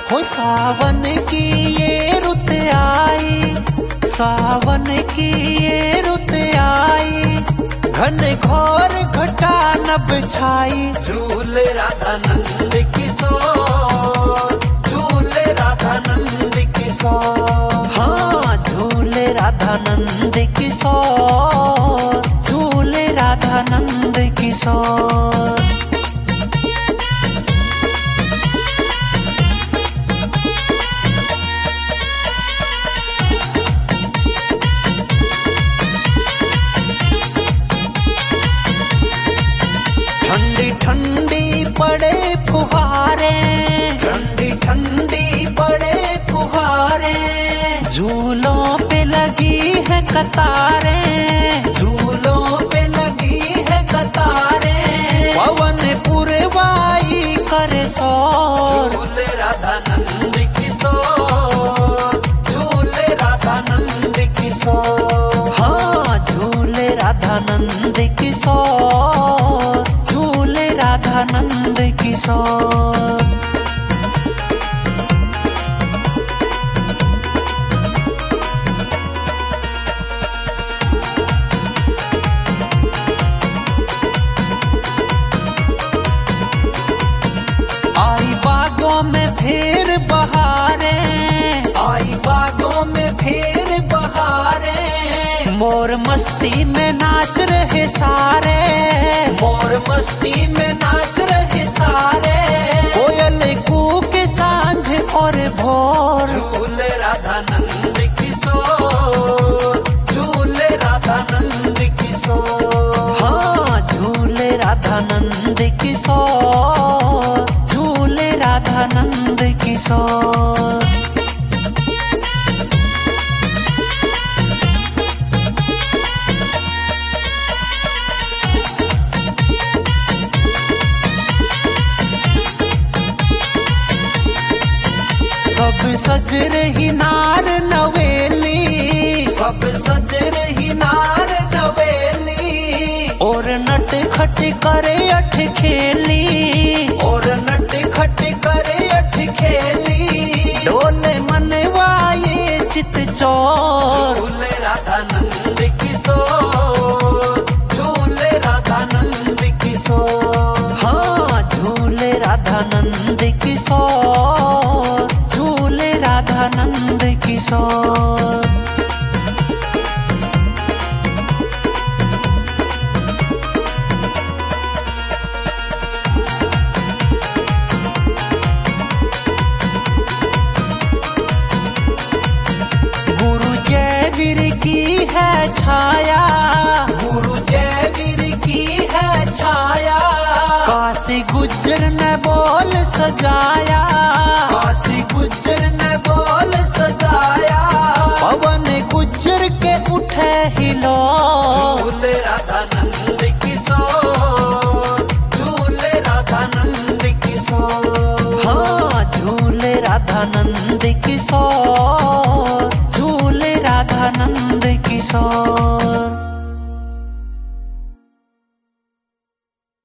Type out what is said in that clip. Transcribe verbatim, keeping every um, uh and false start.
हो सावन की ये रुत आई, सावन की ये रुत आई, घन घोर घटा नभ छाई। झूले राधा नंद किशोर, झूले राधा नंद किशोर, हाँ झूले राधा नंद किशोर, झूले राधा नंद किशोर। ठंडी ठंडी पड़े फुहारे, ठंडी ठंडी पड़े फुहारे, झूलों पे लगी है कतारें, झूलों पे लगी है कतारें, पवन पुरवाई करे शोर। झूले राधा नंद किशोर, झूले राधा नंद किशोर, हाँ झूले राधा नंद किशोर, झूले राधा नंद किशोर। आई बागों में फिर बहारे, आई बागों में फिर बहारे, मोर मस्ती में नाच रहे सारे, मोर मस्ती में नाच रहे सारे, कोयल कूक सांझ और भोर। झूले राधा नंद किशोर, झूले राधा नंद किशोर, हाँ झूले राधा नंद किशोर, झूले राधा नंद किशोर। सब सज रही नार नवेली, सब सज रही नार नवेली, और नट खट करे अठ खेली, और नट खट करे अठ खेली, डोले मनवाए चित चोर। झूले राधा नंद किशोर, झूले राधा नंद किशोर, हाँ झूले राधा नंद किशोर, झूले राधा नंद किशोर। गुरु जयवीर की है छाया, गुरु जयवीर की है छाया, काशी गुज्जर ने बोल सजाया,